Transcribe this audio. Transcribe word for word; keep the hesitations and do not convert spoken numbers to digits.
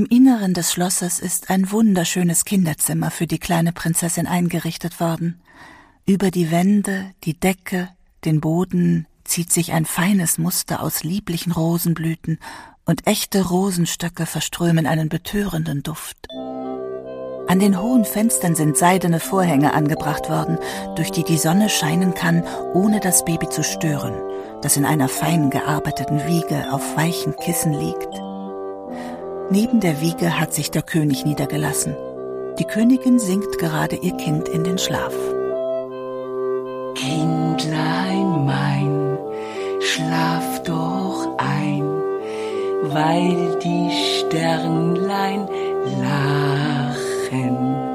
Im Inneren des Schlosses ist ein wunderschönes Kinderzimmer für die kleine Prinzessin eingerichtet worden. Über die Wände, die Decke, den Boden zieht sich ein feines Muster aus lieblichen Rosenblüten, und echte Rosenstöcke verströmen einen betörenden Duft. An den hohen Fenstern sind seidene Vorhänge angebracht worden, durch die die Sonne scheinen kann, ohne das Baby zu stören, das in einer fein gearbeiteten Wiege auf weichen Kissen liegt. Neben der Wiege hat sich der König niedergelassen. Die Königin singt gerade ihr Kind in den Schlaf. Kindlein mein, schlaf doch ein, weil die Sternlein lachen.